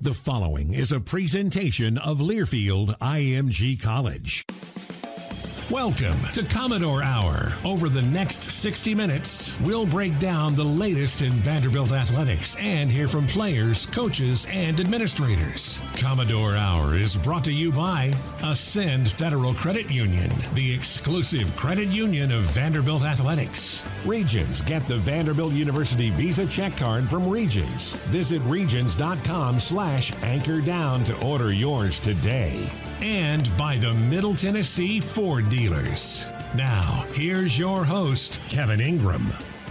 The following is a presentation of Learfield IMG College. Welcome to Commodore Hour. Over the next 60 minutes, we'll break down the latest in Vanderbilt athletics and hear from players, coaches, and administrators. Commodore Hour is brought to you by Ascend Federal Credit Union, the exclusive credit union of Vanderbilt athletics. Regions, get the Vanderbilt University Visa check card from Regions. Visit regions.com/anchordown to order yours today. And by the Middle Tennessee Ford dealers. Now, here's your host, Kevin Ingram.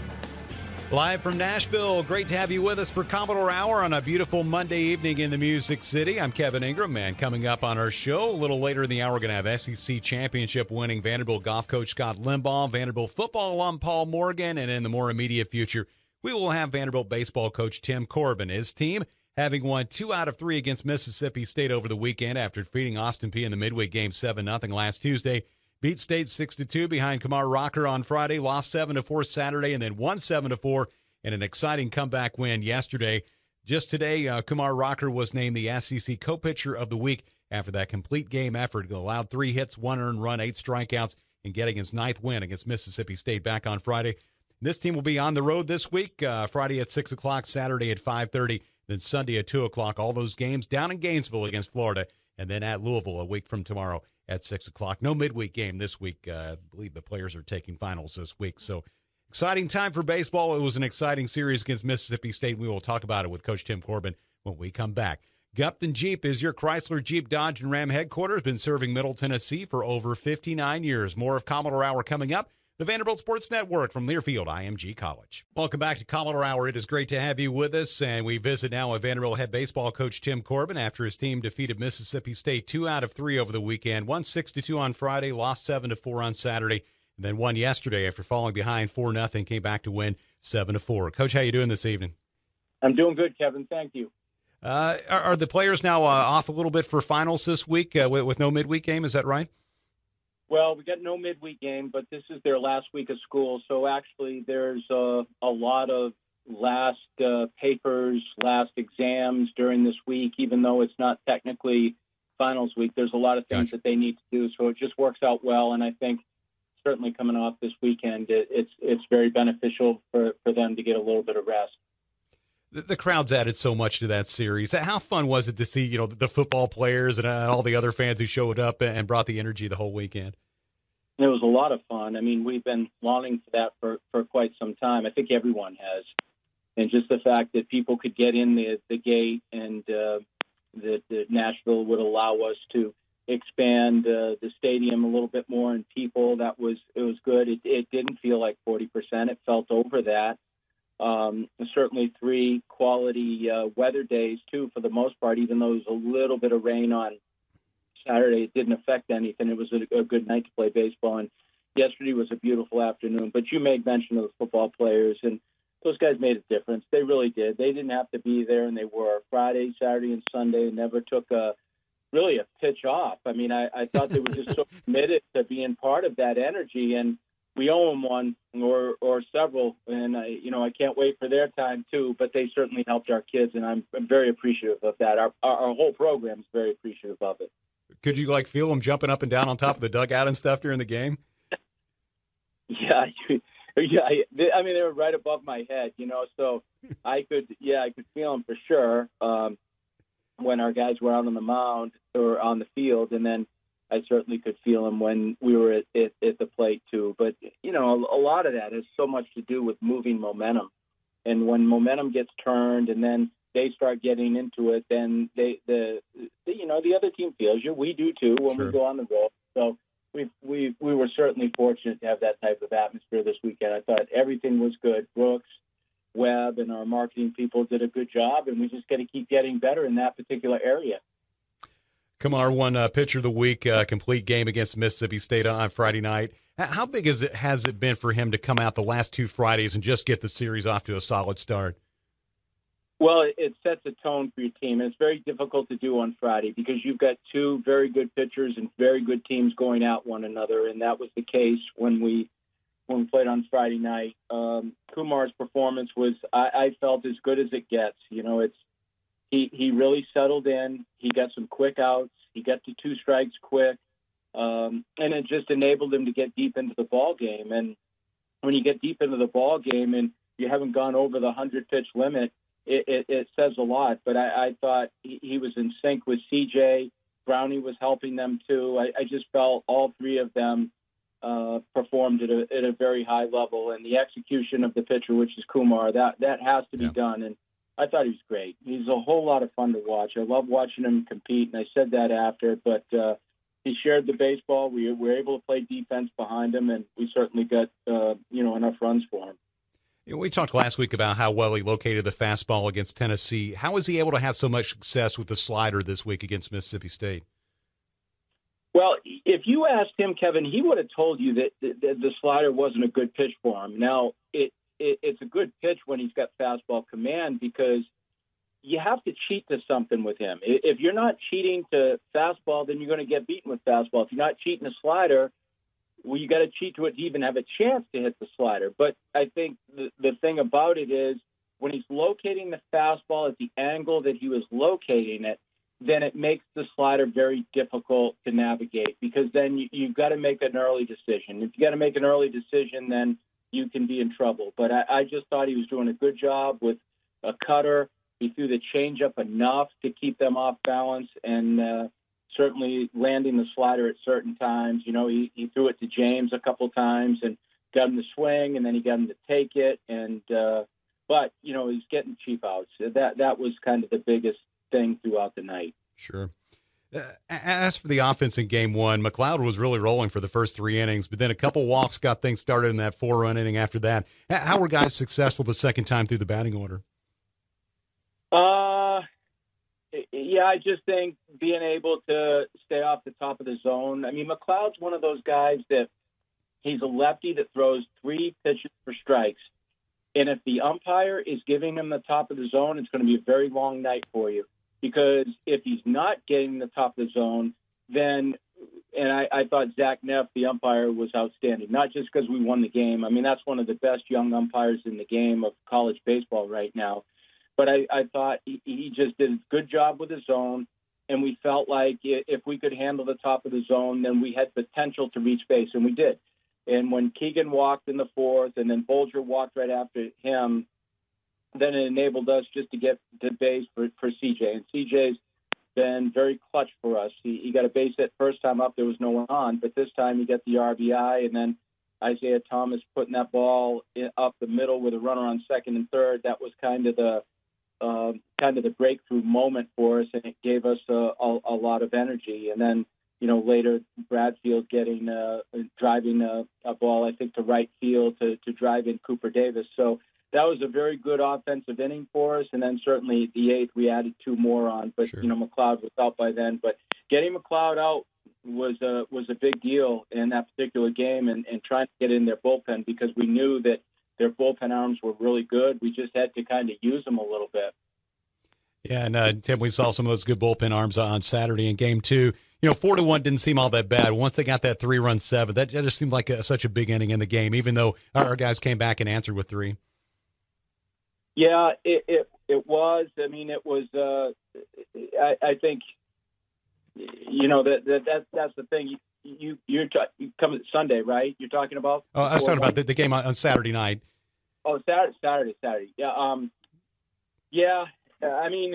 Live from Nashville, great to have you with us for Commodore Hour on a beautiful Monday evening in the Music City. I'm Kevin Ingram, and coming up on our show a little later in the hour, we're going to have SEC championship winning Vanderbilt golf coach Scott Limbaugh, Vanderbilt football alum Paul Morgan, and in the more immediate future, we will have Vanderbilt baseball coach Tim Corbin. His team having won 2 out of 3 against Mississippi State over the weekend after defeating Austin Peay in the midweek game 7-0 last Tuesday. Beat State 6-2 behind Kumar Rocker on Friday, lost 7-4 Saturday, and then won 7-4 in an exciting comeback win yesterday. Just today, Kumar Rocker was named the SEC co-pitcher of the week after that complete game effort. He allowed 3 hits, 1 earned run, 8 strikeouts, and getting his 9th win against Mississippi State back on Friday. This team will be on the road this week, Friday at 6 o'clock, Saturday at 5:30. Then Sunday at 2 o'clock, all those games down in Gainesville against Florida, and then at Louisville a week from tomorrow at 6 o'clock. No midweek game this week. I believe the players are taking finals this week. So exciting time for baseball. It was an exciting series against Mississippi State. We will talk about it with Coach Tim Corbin when we come back. Gupton Jeep is your Chrysler, Jeep, Dodge, and Ram headquarters. Been serving Middle Tennessee for over 59 years. More of Commodore Hour coming up. The Vanderbilt Sports Network from Learfield IMG College. Welcome back to Commodore Hour. It is great to have you with us, and we visit now with Vanderbilt head baseball coach Tim Corbin after his team defeated Mississippi State 2 out of 3 over the weekend. Won 6-2 on Friday, lost 7-4 on Saturday, and then won yesterday after falling behind 4-0, came back to win 7-4. Coach, how you doing this evening? I'm doing good, Kevin. Thank you. Are the players now off a little bit for finals this week with no midweek game? Is that right? Well, we got no midweek game, but this is their last week of school. So actually there's a lot of last papers, last exams during this week, even though it's not technically finals week. There's a lot of things that they need to do. So it just works out well. And I think certainly coming off this weekend, it's very beneficial for them to get a little bit of rest. The crowd's added so much to that series. How fun was it to see, the football players and all the other fans who showed up and brought the energy the whole weekend? It was a lot of fun. I mean, we've been longing for that for quite some time. I think everyone has. And just the fact that people could get in the gate and that Nashville would allow us to expand the stadium a little bit more and people, it was good. It didn't feel like 40%. It felt over that. Certainly 3 quality weather days, too, for the most part, even though there was a little bit of rain on Saturday. It didn't affect anything. It was a good night to play baseball. And yesterday was a beautiful afternoon. But you made mention of the football players, and those guys made a difference. They really did. They didn't have to be there, and they were Friday, Saturday, and Sunday. Never took really a pitch off. I mean, I thought they were just so committed to being part of that energy, and we owe them one or several, and I can't wait for their time too. But they certainly helped our kids, and I'm very appreciative of that. Our whole program is very appreciative of it. Could you feel them jumping up and down on top of the dugout and stuff during the game? Yeah. I mean, they were right above my head, so I could feel them for sure when our guys were out on the mound or on the field, and then I certainly could feel them when we were at the plate too. But a lot of that has so much to do with moving momentum, and when momentum gets turned, and then they start getting into it, then the other team feels you. We do too when we go on the road. So we were certainly fortunate to have that type of atmosphere this weekend. I thought everything was good. Brooks, Webb, and our marketing people did a good job, and we just got to keep getting better in that particular area. Kumar won Pitcher of the Week, complete game against Mississippi State on Friday night. How big has it been for him to come out the last 2 Fridays and just get the series off to a solid start? Well, it sets a tone for your team, and it's very difficult to do on Friday because you've got 2 very good pitchers and very good teams going at one another, and that was the case when we played on Friday night. Kumar's performance was, I felt, as good as it gets. he really settled in. He got some quick outs. He got to 2 strikes quick, and it just enabled him to get deep into the ball game. And when you get deep into the ball game and you haven't gone over the 100-pitch limit, it says a lot. But I thought he was in sync with CJ. Brownie was helping them too. I just felt all 3 of them performed at a very high level, and the execution of the pitcher, which is Kumar, that has to be done. And I thought he was great. He's a whole lot of fun to watch. I love watching him compete, and I said that after. But he shared the baseball. We were able to play defense behind him, and we certainly got enough runs for him. We talked last week about how well he located the fastball against Tennessee. How was he able to have so much success with the slider this week against Mississippi State? Well, if you asked him, Kevin, he would have told you that the slider wasn't a good pitch for him. Now, it's a good pitch when he's got fastball command because you have to cheat to something with him. If you're not cheating to fastball, then you're going to get beaten with fastball. If you're not cheating to slider, well, you got to cheat to it to even have a chance to hit the slider. But I think the thing about it is when he's locating the fastball at the angle that he was locating it, then it makes the slider very difficult to navigate because then you've got to make an early decision. If you got to make an early decision, then you can be in trouble. But I just thought he was doing a good job with a cutter. He threw the changeup enough to keep them off balance and certainly landing the slider at certain times. You know, he threw it to James a couple times and got him to swing, and then he got him to take it. And but, you know, he's getting cheap outs. That was kind of the biggest thing throughout the night. Sure. As for the offense in game 1, McLeod was really rolling for the first 3 innings, but then a couple walks got things started in that 4-run inning after that. How were guys successful the second time through the batting order? Yeah, I just think being able to stay off the top of the zone. I mean, McLeod's one of those guys that he's a lefty that throws 3 pitches for strikes. And if the umpire is giving him the top of the zone, it's going to be a very long night for you. Because if he's not getting the top of the zone, then, and I thought Zach Neff, the umpire, was outstanding. Not just because we won the game. I mean, that's one of the best young umpires in the game of college baseball right now. But I thought he just did a good job with his zone, and we felt like if we could handle the top of the zone, then we had potential to reach base, and we did. And when Keegan walked in the 4th, and then Bolger walked right after him, then it enabled us just to get to base for CJ. And CJ's been very clutch for us. He got a base hit first time up, there was no one on, but this time he got the RBI, and then Isaiah Thomas putting that ball up the middle with a runner on second and third. That was kind of the breakthrough moment for us, and it gave us a lot of energy. And then, you know, later Bradfield driving a ball, I think, to right field to drive in Cooper Davis. So that was a very good offensive inning for us. And then certainly the 8th, we added 2 more on, but sure. You know, McLeod was out by then. But getting McLeod out was a big deal in that particular game, and trying to get in their bullpen because we knew that their bullpen arms were really good. We just had to kind of use them a little bit. Yeah, and Tim, we saw some of those good bullpen arms on Saturday in game 2. You know, 4-1 didn't seem all that bad. Once they got that 3-run 7, that just seemed like such a big inning in the game, even though our guys came back and answered with 3. Yeah, it was. I mean, it was. I think, you know, that's the thing. You're coming Sunday, right? You're talking about. Oh, I was talking about the game on Saturday night. Oh, Saturday. Yeah. Yeah. I mean,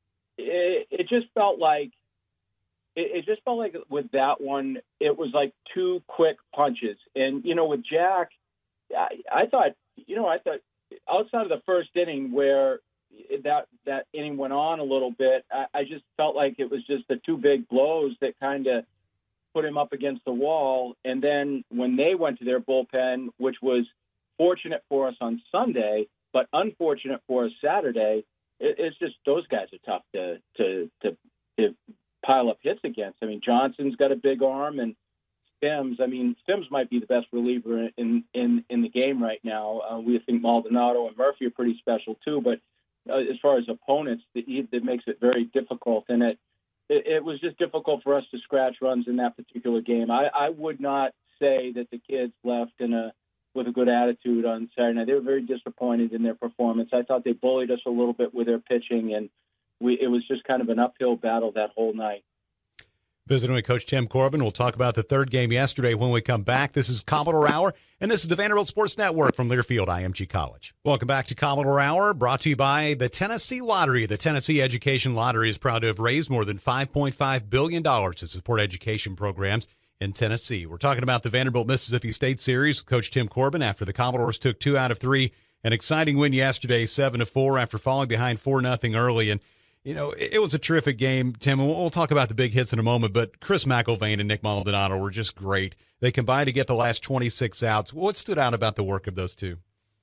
it just felt like. It just felt like with that one, it was like 2 quick punches. And, you know, with Jack, I thought outside of the first inning where that inning went on a little bit, I just felt like it was just the 2 big blows that kind of put him up against the wall. And then when they went to their bullpen, which was fortunate for us on Sunday, but unfortunate for us Saturday, it's just those guys are tough to pile up hits against. I mean, Johnson's got a big arm, and Sims might be the best reliever in the game right now. We think Maldonado and Murphy are pretty special too, but as far as opponents, it makes it very difficult. And it was just difficult for us to scratch runs in that particular game. I would not say that the kids left with a good attitude on Saturday night. They were very disappointed in their performance. I thought they bullied us a little bit with their pitching, and it was just kind of an uphill battle that whole night. Visiting with Coach Tim Corbin. We'll talk about the third game yesterday when we come back. This is Commodore Hour, and this is the Vanderbilt Sports Network from Learfield IMG College. Welcome back to Commodore Hour, brought to you by the Tennessee Lottery. The Tennessee Education Lottery is proud to have raised more than $5.5 billion to support education programs in Tennessee. We're talking about the Vanderbilt-Mississippi State Series with Coach Tim Corbin after the Commodores took 2 out of 3. An exciting win yesterday, 7-4, after falling behind 4-0 early. And you know, it was a terrific game, Tim, and we'll talk about the big hits in a moment, but Chris McIlvain and Nick Maldonado were just great. They combined to get the last 26 outs. What stood out about the work of those two?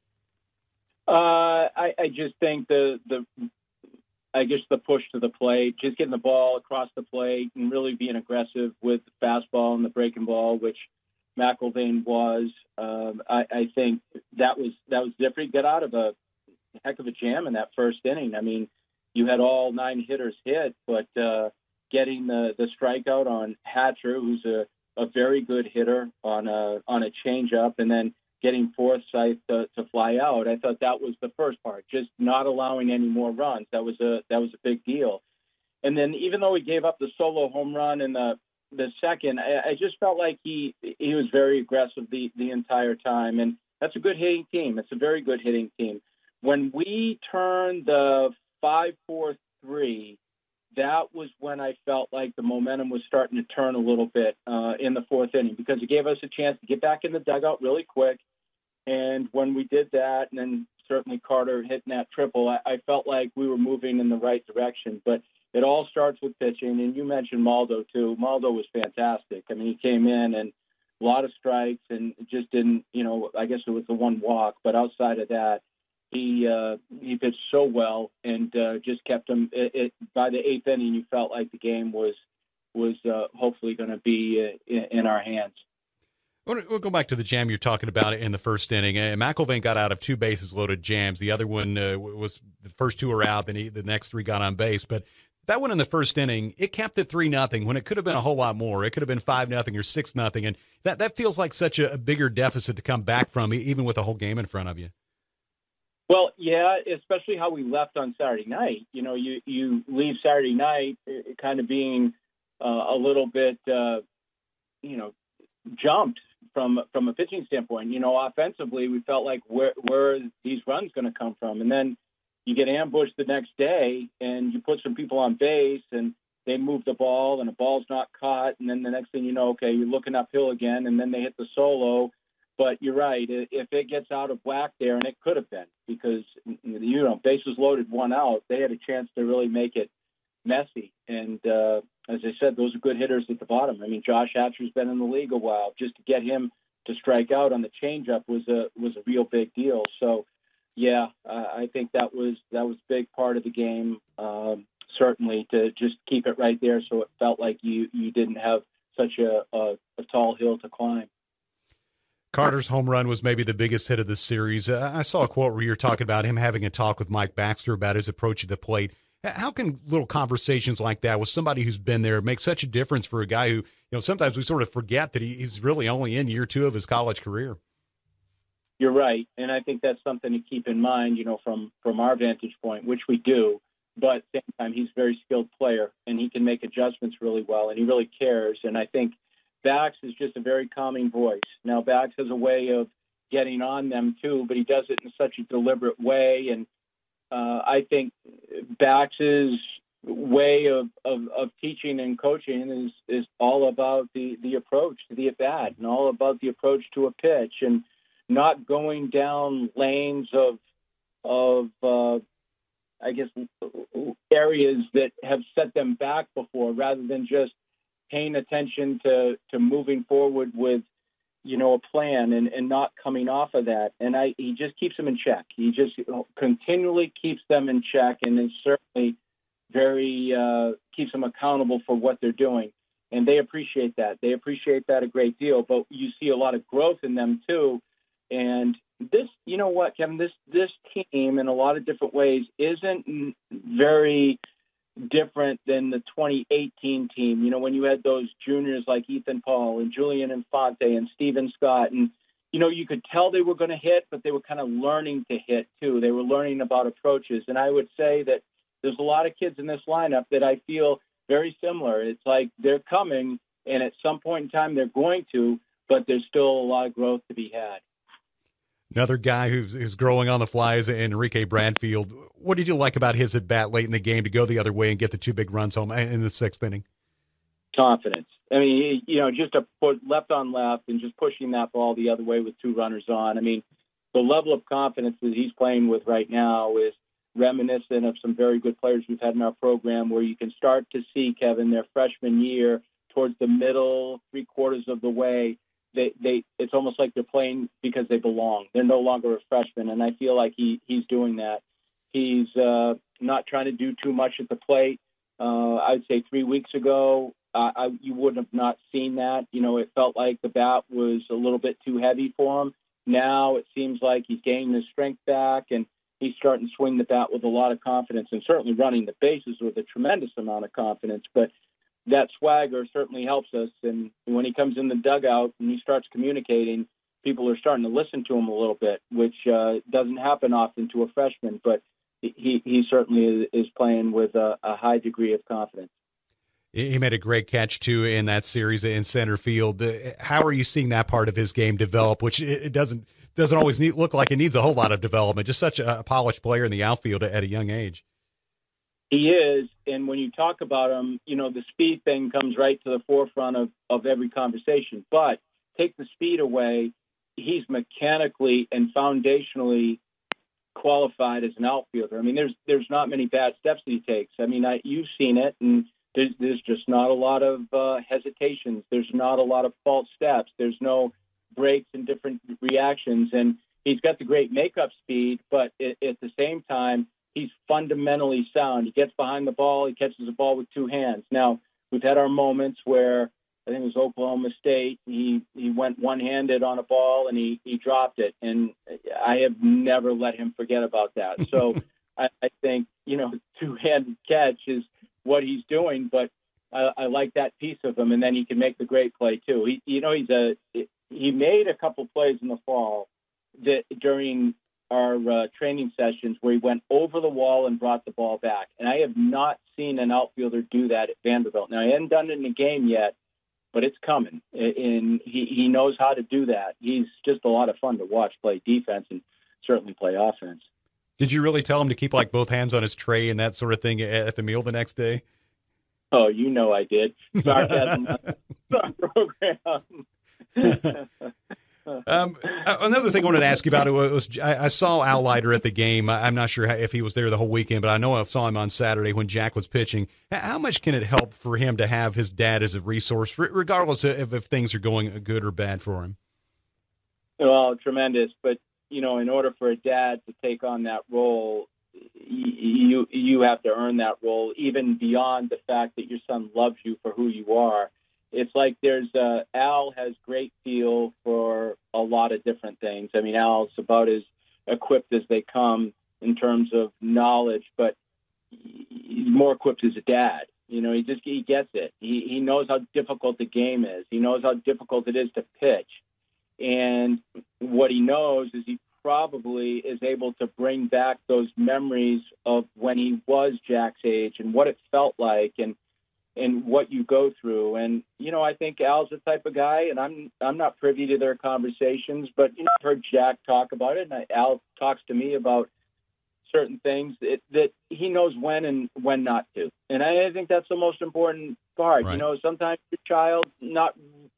I just think the push to the plate, just getting the ball across the plate and really being aggressive with the fastball and the breaking ball, which McIlvain was. I think that was different. Got out of a heck of a jam in that first inning. I mean, you had all 9 hitters hit, but getting the strikeout on Hatcher, who's a very good hitter on a changeup, and then getting Forsythe to fly out, I thought that was the first part. Just not allowing any more runs. That was a big deal. And then even though he gave up the solo home run in the second, I just felt like he was very aggressive the entire time, and that's a good hitting team. It's a very good hitting team. When we turned the 5-4-3, that was when I felt like the momentum was starting to turn a little bit in the fourth inning, because it gave us a chance to get back in the dugout really quick. And when we did that, and then certainly Carter hitting that triple, I felt like we were moving in the right direction. But it all starts with pitching, and you mentioned Maldo too. Maldo was fantastic. I mean, he came in and a lot of strikes and just didn't, I guess it was the one walk, but outside of that, he pitched so well and just kept him. By the 8th inning, you felt like the game was hopefully going to be in our hands. We'll go back to the jam you're talking about in the first inning. McIlvain got out of 2 bases loaded jams. The other one was the first 2 were out, then the next 3 got on base. But that one in the first inning, it capped at 3-0 when it could have been a whole lot more. It could have been 5-0 or 6-0, and that feels like such a bigger deficit to come back from, even with the whole game in front of you. Well, yeah, especially how we left on Saturday night. You leave Saturday night kind of being a little bit, jumped from a pitching standpoint. Offensively, we felt like where are these runs going to come from? And then you get ambushed the next day, and you put some people on base, and they move the ball, and the ball's not caught. And then the next thing you know, okay, you're looking uphill again, and then they hit the solo. But you're right. If it gets out of whack there, and it could have been, because, bases loaded, 1 out, they had a chance to really make it messy. And as I said, those are good hitters at the bottom. I mean, Josh Hatcher's been in the league a while. Just to get him to strike out on the changeup was a real big deal. So, yeah, I think that was a big part of the game, certainly, to just keep it right there so it felt like you didn't have such a tall hill to climb. Carter's home run was maybe the biggest hit of the series. I saw a quote where you're talking about him having a talk with Mike Baxter about his approach at the plate. How can little conversations like that with somebody who's been there make such a difference for a guy who, sometimes we sort of forget that he's really only in year 2 of his college career? You're right, and I think that's something to keep in mind, from our vantage point, which we do. But at the same time, he's a very skilled player, and he can make adjustments really well, and he really cares. And I think Bax is just a very calming voice. Now, Bax has a way of getting on them, too, but he does it in such a deliberate way. And I think Bax's way of teaching and coaching is all about the approach to the at-bat and all about the approach to a pitch and not going down lanes of I guess, areas that have set them back before, rather than just paying attention to moving forward with, a plan and not coming off of that. And he just keeps them in check. He just continually keeps them in check, and is certainly very keeps them accountable for what they're doing. And they appreciate that. They appreciate that a great deal. But you see a lot of growth in them too. And this, you know what, Kevin, this team in a lot of different ways isn't very different than the 2018 team. When you had those juniors like Ethan Paul and Julian Infante and Steven Scott, and, you could tell they were going to hit, but they were kind of learning to hit too. They were learning about approaches. And I would say that there's a lot of kids in this lineup that I feel very similar. It's like they're coming, and at some point in time they're going to, but there's still a lot of growth to be had. Another guy who's growing on the fly is Enrique Bradfield. What did you like about his at-bat late in the game to go the other way and get the 2 big runs home in the 6th inning? Confidence. I mean, just to put left on left and just pushing that ball the other way with 2 runners on. I mean, the level of confidence that he's playing with right now is reminiscent of some very good players we've had in our program, where you can start to see, Kevin, their freshman year towards the middle 3/4 of the way, it's almost like they're playing because they belong. They're no longer a freshman, and I feel like he's doing that. He's not trying to do too much at the plate. I'd say 3 weeks ago, you wouldn't have not seen that. It felt like the bat was a little bit too heavy for him. Now it seems like he's gaining his strength back, and he's starting to swing the bat with a lot of confidence, and certainly running the bases with a tremendous amount of confidence. But that swagger certainly helps us. And when he comes in the dugout and he starts communicating, people are starting to listen to him a little bit, which doesn't happen often to a freshman. But he certainly is playing with a high degree of confidence. He made a great catch, too, in that series in center field. How are you seeing that part of his game develop, which it doesn't always look like it needs a whole lot of development? Just such a polished player in the outfield at a young age. He is, and when you talk about him, the speed thing comes right to the forefront of every conversation. But take the speed away, he's mechanically and foundationally qualified as an outfielder. I mean, there's not many bad steps that he takes. I mean, you've seen it, and there's just not a lot of hesitations. There's not a lot of false steps. There's no breaks and different reactions, and he's got the great makeup speed, but at the same time, he's fundamentally sound. He gets behind the ball. He catches the ball with 2 hands. Now, we've had our moments where I think it was Oklahoma State. He went one-handed on a ball, and he dropped it. And I have never let him forget about that. So I think, 2-handed catch is what he's doing, but I like that piece of him. And then he can make the great play, too. He made a couple plays in the fall that during our training sessions where he went over the wall and brought the ball back. And I have not seen an outfielder do that at Vanderbilt. Now, he hadn't done it in a game yet, but it's coming. And he knows how to do that. He's just a lot of fun to watch play defense and certainly play offense. Did you really tell him to keep both hands on his tray and that sort of thing at the meal the next day? Oh, I did. Sarcasm program. Another thing I wanted to ask you about was I saw Al Leiter at the game. I'm not sure if he was there the whole weekend, but I know I saw him on Saturday when Jack was pitching. How much can it help for him to have his dad as a resource, regardless of if things are going good or bad for him? Well, tremendous. But, in order for a dad to take on that role, you have to earn that role, even beyond the fact that your son loves you for who you are. It's like Al has great feel for a lot of different things. I mean, Al's about as equipped as they come in terms of knowledge, but he's more equipped as a dad. He gets it. He knows how difficult the game is. He knows how difficult it is to pitch. And what he knows is he probably is able to bring back those memories of when he was Jack's age and what it felt like and what you go through. And, I think Al's the type of guy, and I'm not privy to their conversations, but, I've heard Jack talk about it, and Al talks to me about certain things that he knows when and when not to. And I think that's the most important part. Right. Sometimes your child's not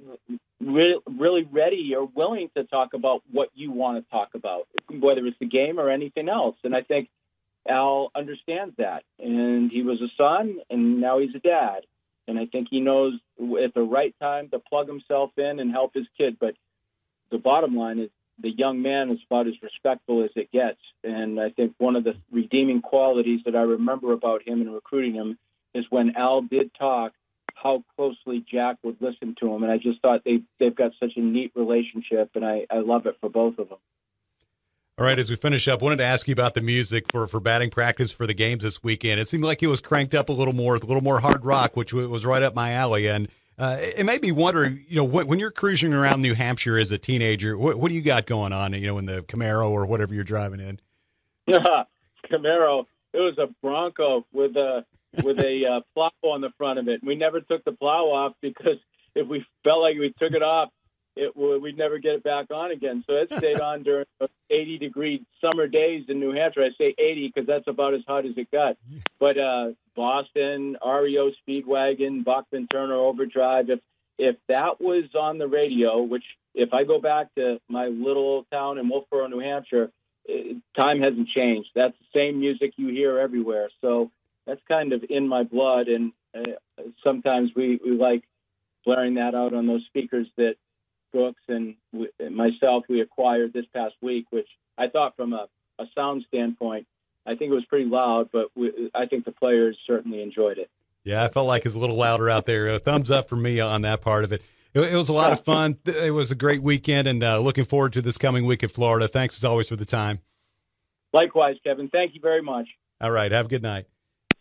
really ready or willing to talk about what you want to talk about, whether it's the game or anything else. And I think Al understands that. And he was a son, and now he's a dad. And I think he knows at the right time to plug himself in and help his kid. But the bottom line is the young man is about as respectful as it gets. And I think one of the redeeming qualities that I remember about him and recruiting him is when Al did talk, how closely Jack would listen to him. And I just thought they've got such a neat relationship, and I love it for both of them. All right, as we finish up, wanted to ask you about the music for batting practice for the games this weekend. It seemed like it was cranked up a little more hard rock, which was right up my alley. And it made me wonder, when you're cruising around New Hampshire as a teenager, what do you got going on, in the Camaro or whatever you're driving in? Camaro. a Bronco with a plow on the front of it. We never took the plow off because if we felt like we took it off, we'd never get it back on again. So it stayed on during 80-degree summer days in New Hampshire. I say 80 because that's about as hot as it got. But Boston, REO Speedwagon, Bachman Turner Overdrive, if that was on the radio, which if I go back to my little town in Wolfboro, New Hampshire, time hasn't changed. That's the same music you hear everywhere. So that's kind of in my blood. And sometimes we like blaring that out on those speakers that Brooks and myself, we acquired this past week, which I thought from a sound standpoint, I think it was pretty loud, but I think the players certainly enjoyed it. Yeah, I felt like it's a little louder out there. Thumbs up for me on that part of it. It was a lot of fun. It was a great weekend, and looking forward to this coming week at Florida. Thanks, as always, for the time. Likewise, Kevin. Thank you very much. All right, have a good night.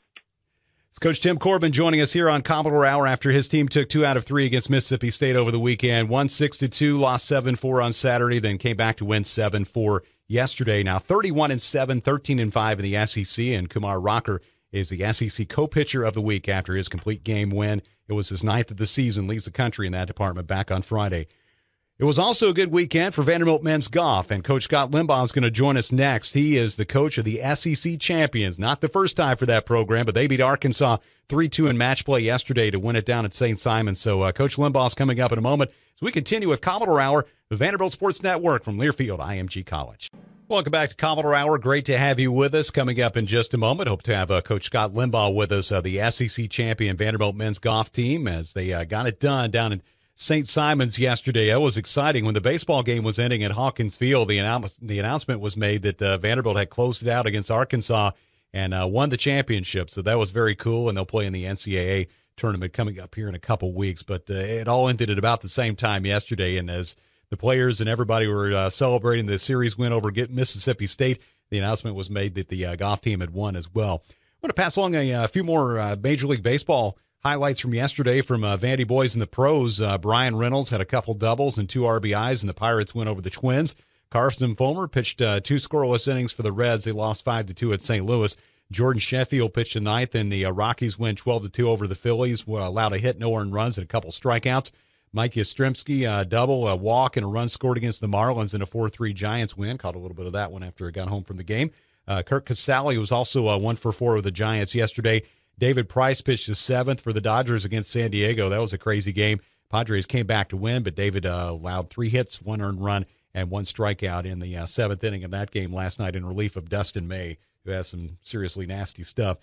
It's Coach Tim Corbin joining us here on Commodore Hour after his team took 2 out of 3 against Mississippi State over the weekend. Won 6-2, lost 7-4 on Saturday, then came back to win 7-4 yesterday. Now 31-7, 13-5 in the SEC, and Kumar Rocker is the SEC co-pitcher of the week after his complete game win. It was his 9th of the season, leads the country in that department back on Friday. It was also a good weekend for Vanderbilt men's golf, and Coach Scott Limbaugh is going to join us next. He is the coach of the SEC champions. Not the first time for that program, but they beat Arkansas 3-2 in match play yesterday to win it down at St. Simons. So Coach Limbaugh is coming up in a moment as we continue with Commodore Hour, the Vanderbilt Sports Network from Learfield IMG College. Welcome back to Commodore Hour. Great to have you with us. Coming up in just a moment, hope to have Coach Scott Limbaugh with us, the SEC champion Vanderbilt men's golf team, as they got it done down in St. Simons yesterday. It was exciting. When the baseball game was ending at Hawkins Field, the announcement was made that Vanderbilt had closed it out against Arkansas and won the championship. So that was very cool, and they'll play in the NCAA tournament coming up here in a couple weeks. But it all ended at about the same time yesterday, and as the players and everybody were celebrating the series win over Mississippi State, the announcement was made that the golf team had won as well. I want to pass along a few more Major League Baseball highlights from yesterday from Vandy boys and the pros. Brian Reynolds had a couple doubles and 2 RBIs, and the Pirates win over the Twins. Carson Fulmer pitched 2 scoreless innings for the Reds. They lost 5-2 at St. Louis. Jordan Sheffield pitched a 9th, and the Rockies win 12-2 over the Phillies. Allowed a hit, no earned runs, and a couple strikeouts. Mike Yastrzemski, double, a walk, and a run scored against the Marlins in a 4-3 Giants win. Caught a little bit of that one after it got home from the game. Kirk Casale was also 1-for-4 with the Giants yesterday. David Price pitched his 7th for the Dodgers against San Diego. That was a crazy game. Padres came back to win, but David allowed 3 hits, 1 earned run, and 1 strikeout in the 7th inning of that game last night in relief of Dustin May, who has some seriously nasty stuff.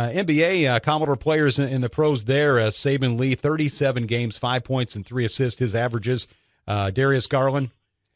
NBA, Commodore players in the pros there. Saban Lee, 37 games, 5 points and 3 assists. His averages. Darius Garland,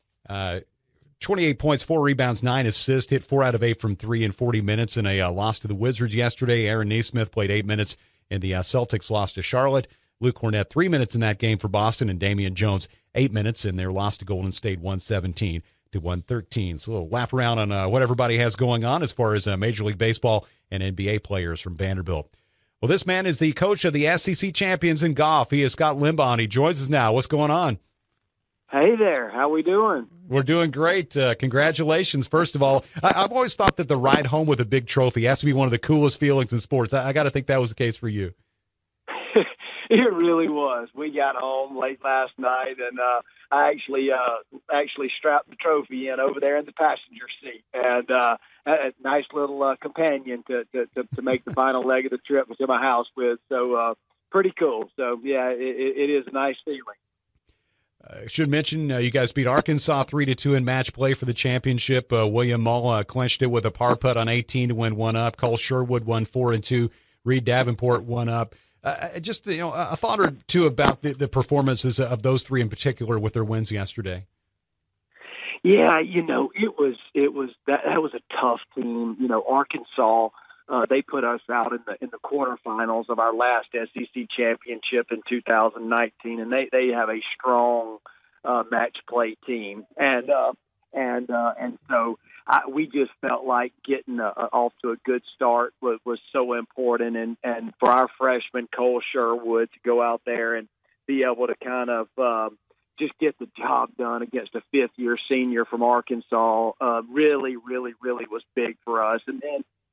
28 points, 4 rebounds, 9 assists. Hit 4 out of 8 from 3 in 40 minutes in a loss to the Wizards yesterday. Aaron Nesmith played 8 minutes, and the Celtics lost to Charlotte. Luke Cornett, 3 minutes in that game for Boston, and Damian Jones, 8 minutes in their loss to Golden State, 117-113. So a little lap around on what everybody has going on as far as Major League Baseball and NBA players from Vanderbilt. Well, this man is the coach of the SEC champions in golf. He is Scott Limbaugh, and he joins us now. What's going on? Hey there. How we doing? We're doing great. Congratulations, first of all. I've always thought that the ride home with a big trophy has to be one of the coolest feelings in sports. I got to think that was the case for you. It really was. We got home late last night, and I actually strapped the trophy in over there in the passenger seat, and a nice little companion to make the final leg of the trip to my house with. So pretty cool. So yeah, it is a nice feeling. I should mention you guys beat Arkansas 3-2 in match play for the championship. William Mull clinched it with a par putt on 18 to win 1 up. Cole Sherwood won 4-2. Reed Davenport 1 up. Just a thought or two about the performances of those 3 in particular with their wins yesterday. Yeah, it was that was a tough team. Arkansas, they put us out in the quarterfinals of our last SEC championship in 2019, and they have a strong match play team, and so we just felt like getting off to a good start was so important, and for our freshman Cole Sherwood to go out there and be able to kind of just get the job done against a 5th-year senior from Arkansas really was big for us. And then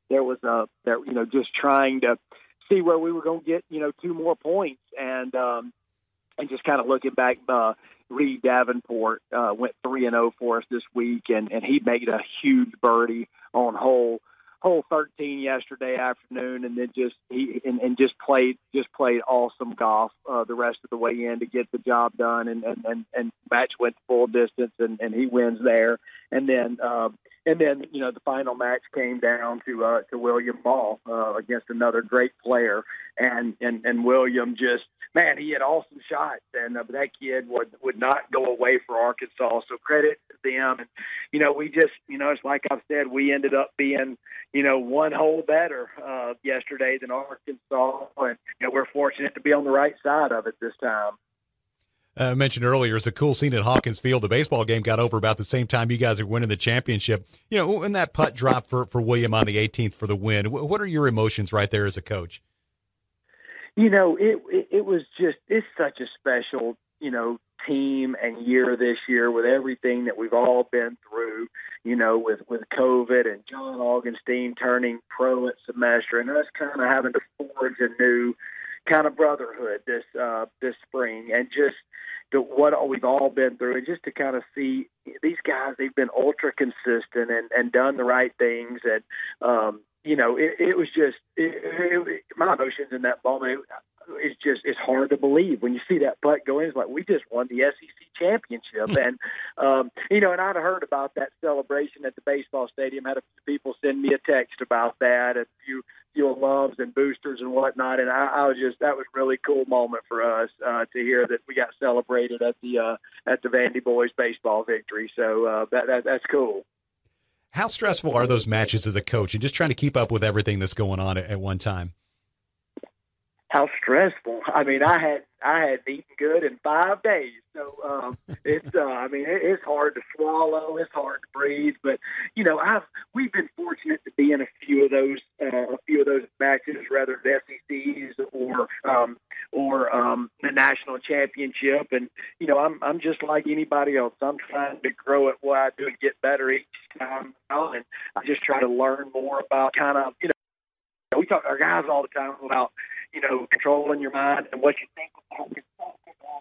just trying to see where we were going to get, 2 more points. And just kind of looking back, Reed Davenport went 3-0 for us this week, and he made a huge birdie on hole 13 yesterday afternoon, and then just played awesome golf the rest of the way in to get the job done, and match went full distance, and he wins there, and then the final match came down to William Ball against another great player, and William just, man, he had awesome shots, and that kid would not go away for Arkansas. So credit to them, and we just, it's like I've said, we ended up being 1 hole better yesterday than Arkansas, and we're fortunate to be on the right side of it this time. I mentioned earlier, it's a cool scene at Hawkins Field. The baseball game got over about the same time you guys are winning the championship. When that putt dropped for William on the 18th for the win, what are your emotions right there as a coach? It was just, it's such a special, team and year this year with everything that we've all been through, with COVID and John Augenstein turning pro at semester, and us kind of having to forge a new kind of brotherhood this spring, and just what we've all been through, and just to kind of see these guys, they've been ultra consistent and done the right things, and it was just my emotions in that moment. It's hard to believe when you see that putt go in. It's like, we just won the SEC championship. And, and I'd heard about that celebration at the baseball stadium, had a few people send me a text about that, a few alums and boosters and whatnot. And I was just, that was a really cool moment for us to hear that we got celebrated at the Vandy boys baseball victory. So that's cool. How stressful are those matches as a coach and just trying to keep up with everything that's going on at one time? How stressful. I mean, I had eaten good in 5 days. So it's hard to swallow. It's hard to breathe. But, we've been fortunate to be in a few of those matches, whether the SECs or the national championship. And, I'm just like anybody else. I'm trying to grow at what I do and get better each time. And I just try to learn more about kind of, we talk to our guys all the time about, controlling your mind and what you think about yourself.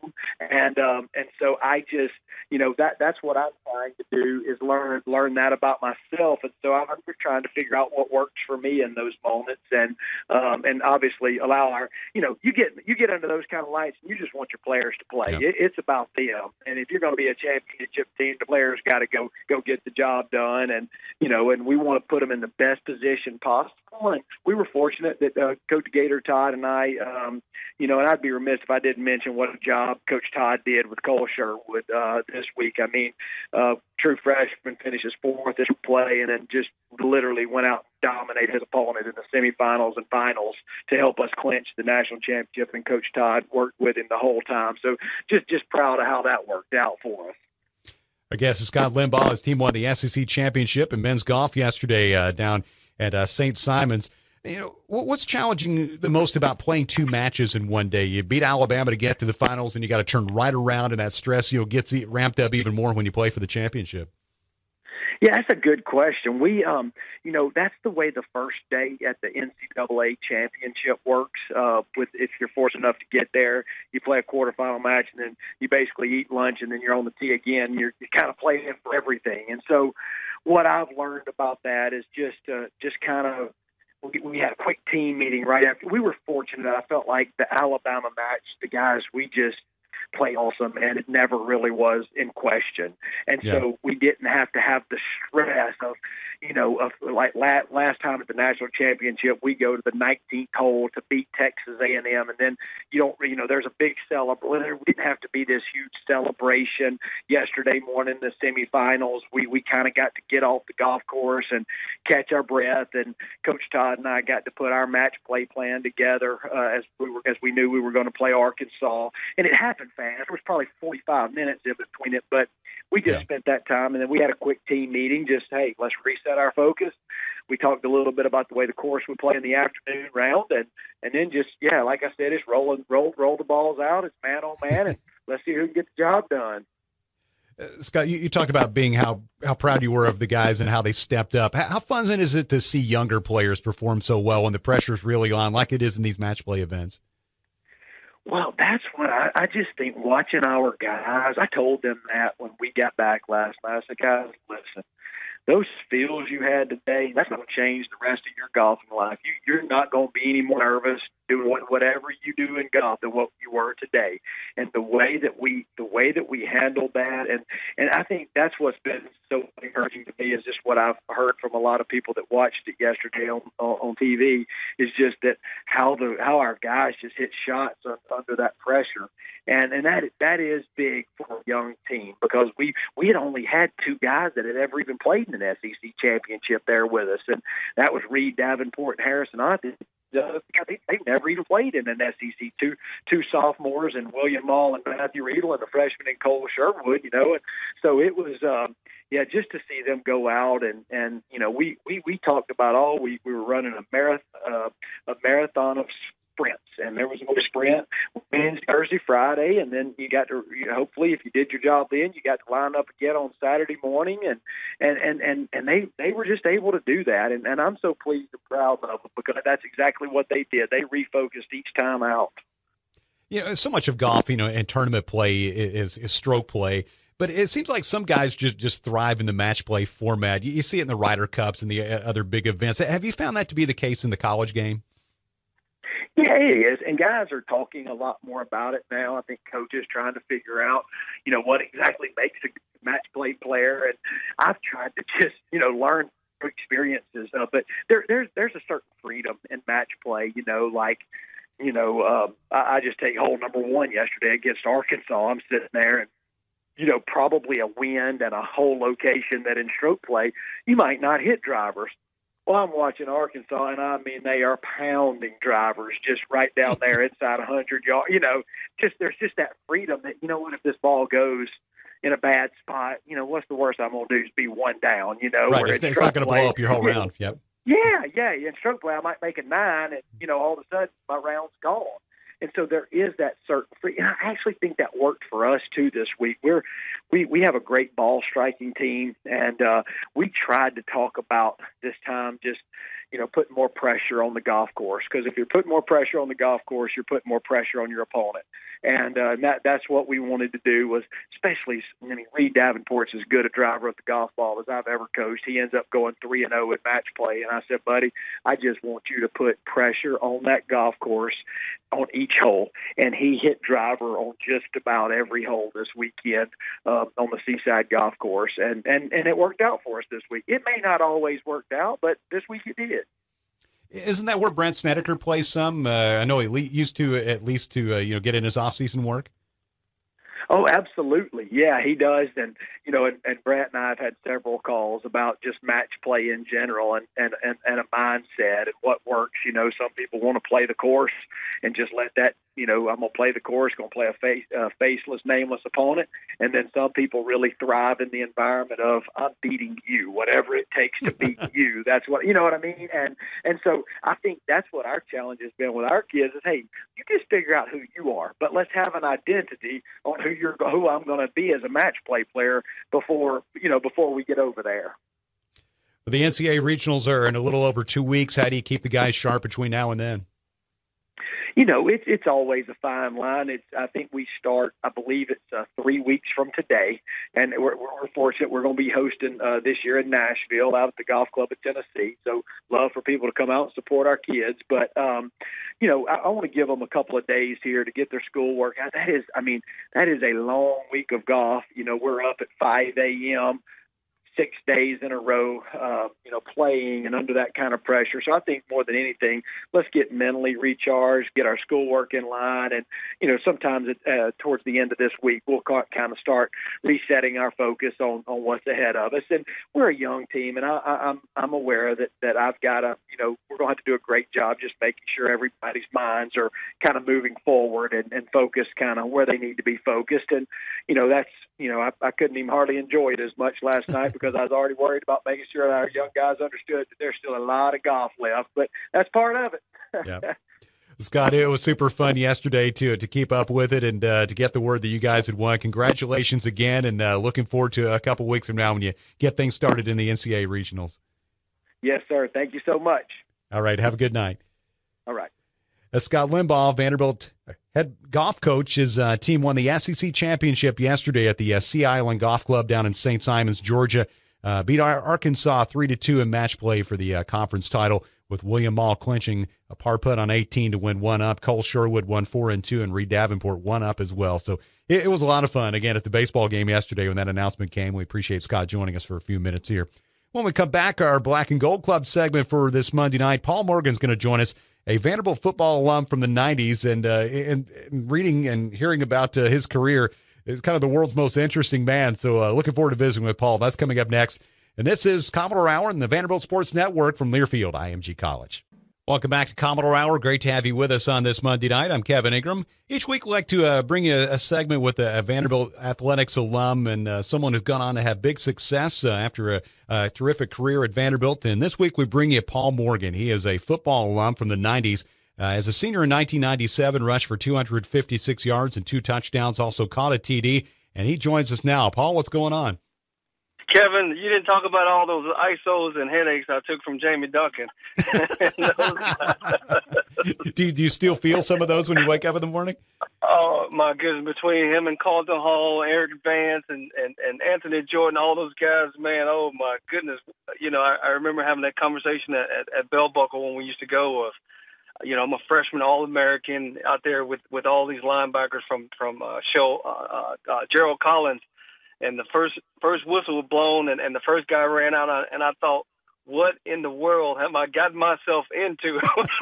And so I just, that's what I'm trying to do, is learn that about myself. And so I'm just trying to figure out what works for me in those moments, and obviously allow our, you get under those kind of lights and you just want your players to play. Yeah. It's about them. And if you're going to be a championship team, the players got to go get the job done. And, and we want to put them in the best position possible. And we were fortunate that Coach Gator Todd and I, and I'd be remiss if I didn't mention what a job Coach Todd did with Cole Sherwood this week. I mean, true freshman finishes 4th in play, and then just literally went out and dominated his opponent in the semifinals and finals to help us clinch the national championship. And Coach Todd worked with him the whole time. So just proud of how that worked out for us. Our guest is Scott Limbaugh. His team won the SEC championship in men's golf yesterday down at St. Simon's. What's challenging the most about playing 2 matches in one day? You beat Alabama to get to the finals, and you got to turn right around, and that stress gets ramped up even more when you play for the championship. Yeah, that's a good question. We, that's the way the first day at the NCAA championship works. If you're fortunate enough to get there, you play a quarterfinal match, and then you basically eat lunch, and then you're on the tee again. You're kind of playing for everything. And so, what I've learned about that is just kind of, we had a quick team meeting right after. We were fortunate. I felt like the Alabama match, the guys, we just play awesome, and it never really was in question. And so we didn't have to have the stress of, like last time at the national championship, we go to the 19th hole to beat Texas A&M, and then there's a big celebration. We didn't have to be this huge celebration yesterday morning in the semifinals. We kind of got to get off the golf course and catch our breath, and Coach Todd and I got to put our match play plan together as we knew we were going to play Arkansas, and it happened fast. There was probably 45 minutes in between it, but we just spent that time, and then we had a quick team meeting. Just, hey, let's reset our focus. We talked a little bit about the way the course would play in the afternoon round, and then just, like I said, it's roll the balls out. It's man on man, and let's see who can get the job done. Scott, you talked about being how proud you were of the guys and how they stepped up. How fun is it to see younger players perform so well when the pressure's really on, like it is in these match play events? Well, that's what I just think, watching our guys. I told them that when we got back last night. I said, guys, listen, those feels you had today, that's going to change the rest of your golfing life. You're not going to be any more nervous doing whatever you do in golf than what you were today. And the way that we handled that, and I think that's what's been so encouraging to me, is just what I've heard from a lot of people that watched it yesterday on TV, is just that how our guys just hit shots under that pressure. And that is big for a young team, because we had only had two guys that had ever even played in an SEC championship there with us, and that was Reed Davenport and Harrison Otten. They've never even played in an SEC. Two sophomores, and William Mall and Matthew Riedel, and the freshman in Cole Sherwood. And so it was just to see them go out and we talked about we were running a marathon of sprints, and there was a sprint Wednesday, Thursday, Friday, and then you got to hopefully, if you did your job then, you got to line up again on Saturday morning, and they were just able to do that, and I'm so pleased and proud of them, because that's exactly what they did. They refocused each time out. So much of golf, and tournament play is stroke play. But it seems like some guys just thrive in the match play format. You see it in the Ryder Cups and the other big events. Have you found that to be the case in the college game? Yeah, it is, and guys are talking a lot more about it now. I think coaches trying to figure out, what exactly makes a match play player, and I've tried to just, learn experiences. But there's a certain freedom in match play, I just take hole number one yesterday against Arkansas. I'm sitting there and, probably a wind and a hole location that in stroke play, you might not hit drivers. Well, I'm watching Arkansas, and they are pounding drivers just right down there inside 100 yards. There's just that freedom that, if this ball goes in a bad spot, what's the worst I'm going to do is be one down, Right, it's not going to blow up your whole round. Yep. Yeah. In stroke play, I might make a 9, and, all of a sudden my round's gone. And so there is that certain freedom. And I actually think that worked for us, too, this week. We have a great ball striking team, and we tried to talk about this time just, putting more pressure on the golf course, because if you're putting more pressure on the golf course, you're putting more pressure on your opponent. And that's what we wanted to do, was especially, Reed Davenport's as good a driver of the golf ball as I've ever coached. He ends up going 3-0 in match play. And I said, buddy, I just want you to put pressure on that golf course on each hole. And he hit driver on just about every hole this weekend on the Seaside Golf Course. And it worked out for us this week. It may not always work out, but this week it did. Isn't that where Brent Snedeker plays some? I know he used to, at least to get in his off-season work. Oh, absolutely. Yeah, he does. And, and Brent and I have had several calls about just match play in general and a mindset and what works. Some people want to play the course and just let that, I'm going to play the course, going to play a faceless, nameless opponent. And then some people really thrive in the environment of, I'm beating you, whatever it takes to beat you. That's what, you know what I mean? And so I think that's what our challenge has been with our kids is, hey, you just figure out who you are, but let's have an identity on who I'm going to be as a match play player before we get over there. The NCAA regionals are in a little over 2 weeks. How do you keep the guys sharp between now and then? It's always a fine line. I think we start, I believe it's 3 weeks from today, and we're fortunate we're going to be hosting this year in Nashville out at the Golf Club of Tennessee. So love for people to come out and support our kids. But, I want to give them a couple of days here to get their schoolwork out. That is a long week of golf. We're up at 5 a.m., 6 days in a row, playing and under that kind of pressure. So I think more than anything, let's get mentally recharged, get our schoolwork in line. And, sometimes towards the end of this week, we'll kind of start resetting our focus on what's ahead of us. And we're a young team, and I'm aware that I've got to, we're going to have to do a great job just making sure everybody's minds are kind of moving forward and focused kind of where they need to be focused. And, that's, I couldn't even hardly enjoy it as much last night because I was already worried about making sure that our young guys understood that there's still a lot of golf left, but that's part of it. Yeah. Scott, it was super fun yesterday to keep up with it and to get the word that you guys had won. Congratulations again, and looking forward to a couple weeks from now when you get things started in the NCAA regionals. Yes, sir. Thank you so much. All right. Have a good night. All right. Scott Limbaugh, Vanderbilt head golf coach. His team won the SEC championship yesterday at the Sea Island Golf Club down in St. Simons, Georgia. Beat Arkansas 3-2 in match play for the conference title, with William Mall clinching a par putt on 18 to win 1-up. Cole Sherwood won 4-2, and Reed Davenport 1-up as well. So it was a lot of fun, again, at the baseball game yesterday when that announcement came. We appreciate Scott joining us for a few minutes here. When we come back, our Black and Gold Club segment for this Monday night, Paul Morgan's going to join us, a Vanderbilt football alum from the 90s, and reading and hearing about his career. Is kind of the world's most interesting man. So looking forward to visiting with Paul. That's coming up next. And this is Commodore Hour and the Vanderbilt Sports Network from Learfield IMG College. Welcome back to Commodore Hour. Great to have you with us on this Monday night. I'm Kevin Ingram. Each week we like to bring you a segment with a Vanderbilt athletics alum and someone who's gone on to have big success after a terrific career at Vanderbilt. And this week we bring you Paul Morgan. He is a football alum from the 90s. As a senior in 1997, rushed for 256 yards and 2 touchdowns, also caught a TD, and he joins us now. Paul, what's going on? Kevin, you didn't talk about all those ISOs and headaches I took from Jamie Duncan. Do you still feel some of those when you wake up in the morning? Oh, my goodness. Between him and Carlton Hall, Eric Vance, and Anthony Jordan, all those guys, man, oh, my goodness. You know, I remember having that conversation at Bell Buckle when we used to go of, you know, I'm a freshman All-American out there with all these linebackers from Gerald Collins. And the first whistle was blown, and the first guy ran out, and I thought, what in the world have I gotten myself into?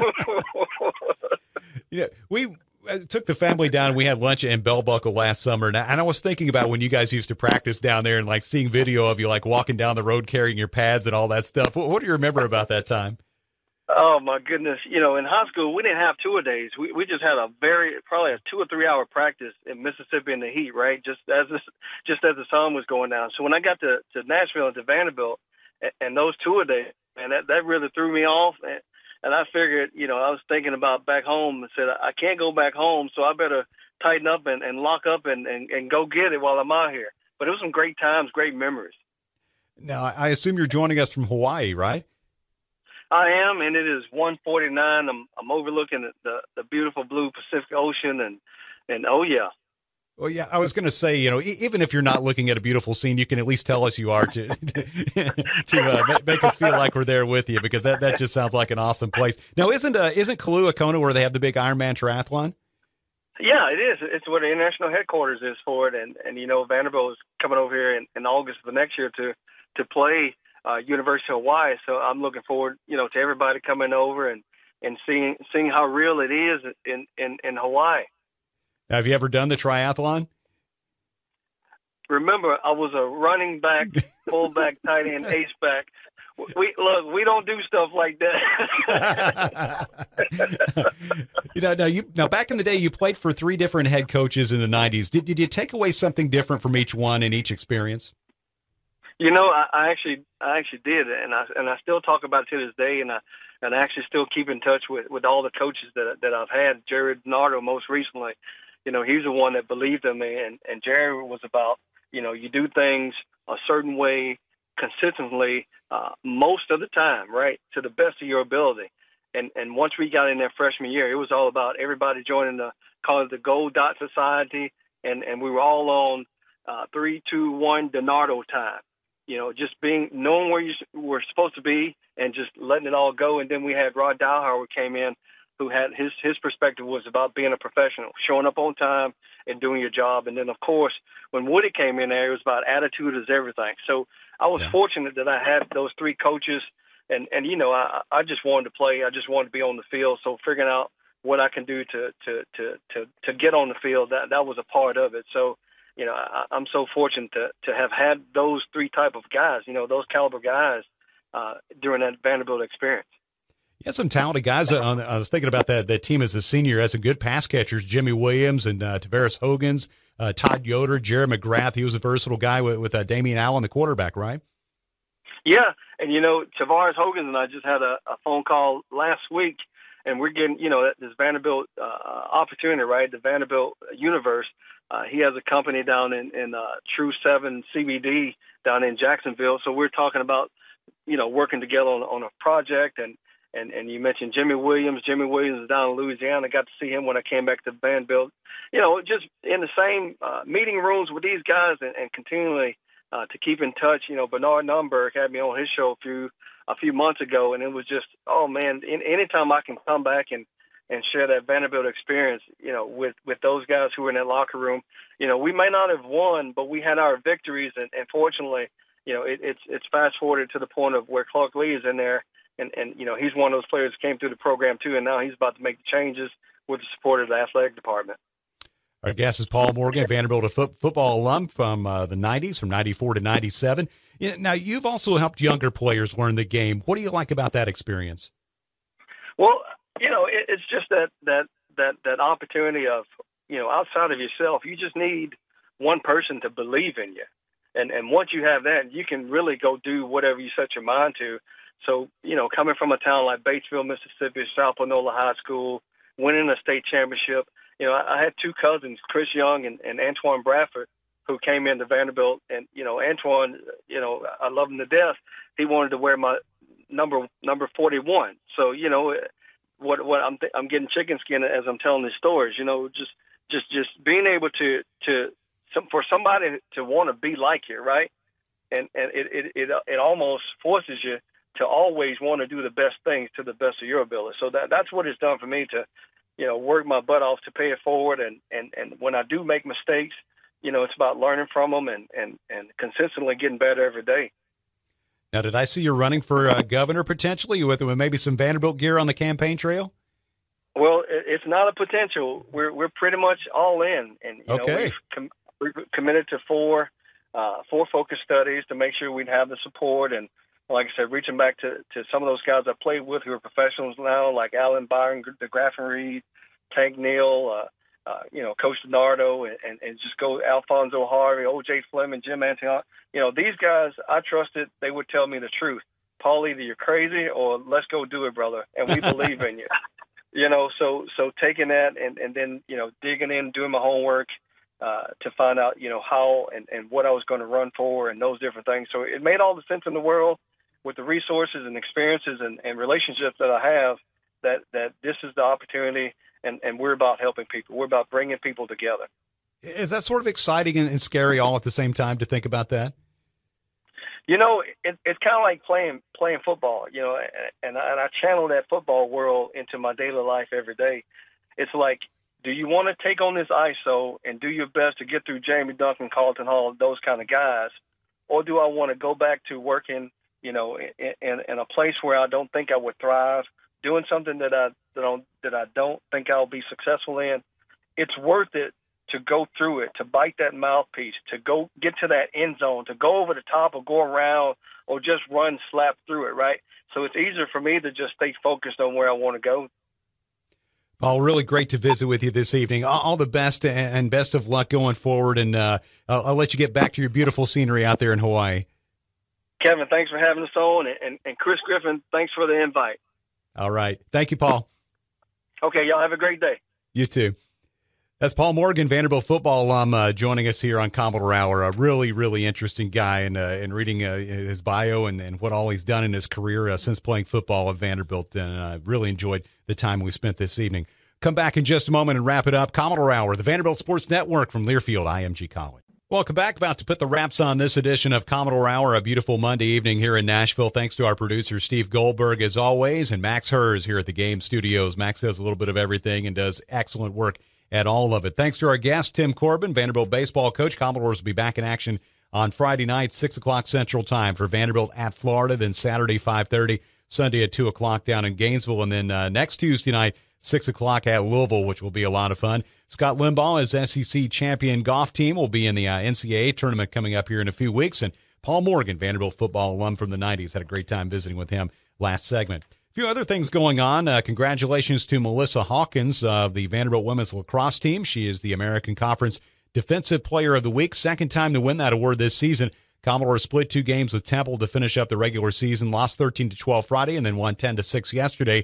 Yeah, we took the family down. We had lunch in Bell Buckle last summer, and I was thinking about when you guys used to practice down there and, like, seeing video of you, like, walking down the road carrying your pads and all that stuff. What do you remember about that time? Oh, my goodness. You know, in high school, we didn't have two-a-days. We just had probably a 2 or 3 hour practice in Mississippi in the heat, right, just as the sun was going down. So when I got to Nashville and to Vanderbilt and those two-a-days, man, that really threw me off. And I figured, you know, I was thinking about back home and said, I can't go back home, so I better tighten up and lock up and go get it while I'm out here. But it was some great times, great memories. Now, I assume you're joining us from Hawaii, right? I am, and it is 1:49. I'm overlooking the beautiful blue Pacific Ocean, and oh yeah. Well, yeah, I was going to say, you know, even if you're not looking at a beautiful scene, you can at least tell us you are to make us feel like we're there with you, because that just sounds like an awesome place. Now, isn't Kailua Kona where they have the big Ironman triathlon? Yeah, it is. It's where the international headquarters is for it, and you know, Vanderbilt is coming over here in August of the next year to play University of Hawaii. So I'm looking forward, you know, to everybody coming over and seeing how real it is in Hawaii. Now, have you ever done the triathlon? Remember, I was a running back, fullback, tight end, ace back. We don't do stuff like that. Now back in the day, you played for 3 different head coaches in the 90s. Did you take away something different from each one in each experience? You know, I actually did, and I still talk about it to this day, and I actually still keep in touch with all the coaches that I've had. Jerry Nardo, most recently, you know, he's the one that believed in me, and Jerry was about, you know, you do things a certain way consistently most of the time, right, to the best of your ability. And once we got in that freshman year, it was all about everybody joining call it the Gold Dot Society, and we were all on 3, 2, 1 DiNardo time. You know, just knowing where you were supposed to be and just letting it all go. And then we had Rod Dowhauer who came in, who had his perspective was about being a professional, showing up on time and doing your job. And then, of course, when Woody came in there, it was about attitude is everything. So I was fortunate that I had those 3 coaches. And you know, I just wanted to play. I just wanted to be on the field. So figuring out what I can do to get on the field, that was a part of it. So, you know, I'm so fortunate to have had those 3 type of guys, you know, those caliber guys during that Vanderbilt experience. You had some talented guys. I was thinking about that team as a senior, had some good pass catchers, Jimmy Williams and Tavares Hogans, Todd Yoder, Jerry McGrath. He was a versatile guy with Damian Allen, the quarterback, right? Yeah, and, you know, Tavares Hogans and I just had a phone call last week, and we're getting, this Vanderbilt opportunity, right? The Vanderbilt universe. He has a company down in True 7 CBD down in Jacksonville. So we're talking about, working together on a project. And you mentioned Jimmy Williams. Jimmy Williams is down in Louisiana. I got to see him when I came back to Vanderbilt. Just in the same meeting rooms with these guys and continually to keep in touch. Bernard Nunberg had me on his show a few months ago, and it was just, oh, man, anytime I can come back and share that Vanderbilt experience, with those guys who were in that locker room. We may not have won, but we had our victories, and fortunately, it's fast-forwarded to the point of where Clark Lee is in there, and he's one of those players who came through the program too, and now he's about to make the changes with the support of the athletic department. Our guest is Paul Morgan, Vanderbilt football alum from the 90s, from 94 to 97. Now, you've also helped younger players learn the game. What do you like about that experience? Well, it's just that opportunity of, outside of yourself, you just need one person to believe in you. And once you have that, you can really go do whatever you set your mind to. So, coming from a town like Batesville, Mississippi, South Panola High School, winning a state championship, I had two cousins, Chris Young and Antoine Bradford, who came into Vanderbilt. And, Antoine, I love him to death. He wanted to wear my number 41. So, what I'm getting chicken skin as I'm telling these stories, just being able for somebody to want to be like you, right? And it almost forces you to always want to do the best things to the best of your ability. So that's what it's done for me to, work my butt off to pay it forward. And when I do make mistakes, it's about learning from them and consistently getting better every day. Now, did I see you running for governor potentially with maybe some Vanderbilt gear on the campaign trail? Well, it's not a potential. We're pretty much all in, and okay. We're committed to four focus studies to make sure we'd have the support. And like I said, reaching back to some of those guys I played with who are professionals now, like Alan Byron, DeGraff and Reed, Tank Neal, Coach DiNardo, and just go Alfonso Harvey, O.J. Fleming, Jim Antion. These guys, I trusted they would tell me the truth. Paul, either you're crazy or let's go do it, brother, and we believe in you. So taking that and then, digging in, doing my homework to find out, how and what I was going to run for and those different things. So it made all the sense in the world with the resources and experiences and relationships that I have that this is the opportunity. And we're about helping people. We're about bringing people together. Is that sort of exciting and scary all at the same time to think about that? It's kind of like playing football, and I channel that football world into my daily life every day. It's like, do you want to take on this ISO and do your best to get through Jamie Duncan, Carlton Hall, those kind of guys, or do I want to go back to working, in a place where I don't think I would thrive, doing something that I don't think I'll be successful in? It's worth it to go through it, to bite that mouthpiece, to go get to that end zone, to go over the top or go around or just run slap through it, right? So it's easier for me to just stay focused on where I want to go. Paul, really great to visit with you this evening. All the best and best of luck going forward, and I'll let you get back to your beautiful scenery out there in Hawaii. Kevin, thanks for having us on, and Chris Griffin, thanks for the invite. All right. Thank you, Paul. Okay, y'all have a great day. You too. That's Paul Morgan, Vanderbilt football alum, joining us here on Commodore Hour. A really, really interesting guy, and reading his bio and what all he's done in his career since playing football at Vanderbilt. And I really enjoyed the time we spent this evening. Come back in just a moment and wrap it up. Commodore Hour, the Vanderbilt Sports Network from Learfield IMG College. Welcome back. About to put the wraps on this edition of Commodore Hour, a beautiful Monday evening here in Nashville. Thanks to our producer, Steve Goldberg, as always, and Max Hers here at the Game Studios. Max does a little bit of everything and does excellent work at all of it. Thanks to our guest, Tim Corbin, Vanderbilt baseball coach. Commodores will be back in action on Friday night, 6 o'clock Central Time for Vanderbilt at Florida, then Saturday, 5:30, Sunday at 2 o'clock down in Gainesville, and then next Tuesday night, 6 o'clock at Louisville, which will be a lot of fun. Scott Limbaugh, his SEC champion golf team, will be in the NCAA tournament coming up here in a few weeks. And Paul Morgan, Vanderbilt football alum from the 90s, had a great time visiting with him last segment. A few other things going on. Congratulations to Melissa Hawkins of the Vanderbilt women's lacrosse team. She is the American Conference Defensive Player of the Week. Second time to win that award this season. Commodore split 2 games with Temple to finish up the regular season. Lost 13-12 Friday and then won 10-6 yesterday.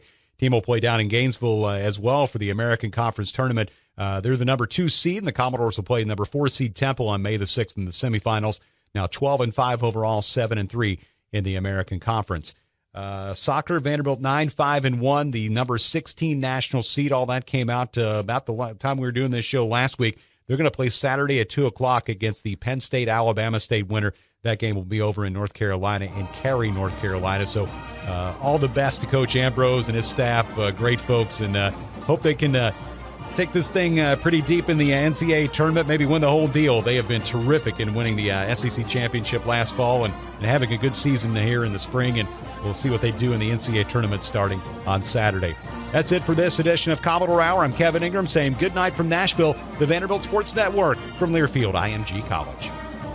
Team will play down in Gainesville as well for the American Conference Tournament. They're the number 2 seed, and the Commodores will play number 4 seed Temple on May the 6th in the semifinals. Now 12-5 overall, 7-3 in the American Conference. Soccer, Vanderbilt 9-5-1, the number 16 national seed. All that came out about the time we were doing this show last week. They're going to play Saturday at 2 o'clock against the Penn State-Alabama State winner. That game will be over in North Carolina, in Cary, North Carolina. So all the best to Coach Ambrose and his staff, great folks, and hope they can take this thing pretty deep in the NCAA tournament, maybe win the whole deal. They have been terrific in winning the SEC championship last fall and having a good season here in the spring, and we'll see what they do in the NCAA tournament starting on Saturday. That's it for this edition of Commodore Hour. I'm Kevin Ingram saying good night from Nashville, the Vanderbilt Sports Network from Learfield IMG College.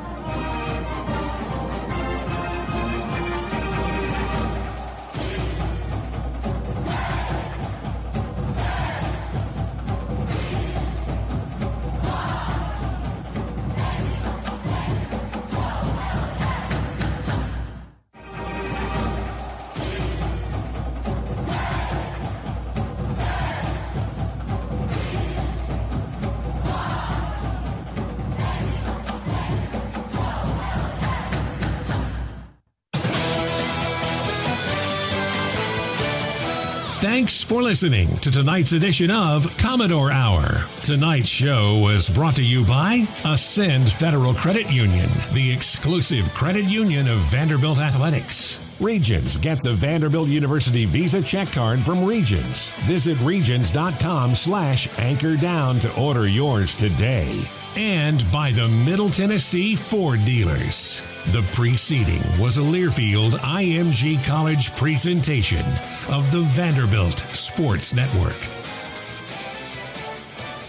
Thanks for listening to tonight's edition of Commodore Hour. Tonight's show was brought to you by Ascend Federal Credit Union, the exclusive credit union of Vanderbilt Athletics. Regions. Get the Vanderbilt University Visa check card from Regions. Visit regions.com/anchordown to order yours today. And by the Middle Tennessee Ford dealers. The preceding was a Learfield IMG College presentation of the Vanderbilt Sports Network.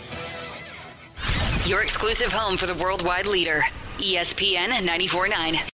Your exclusive home for the worldwide leader, ESPN 94.9.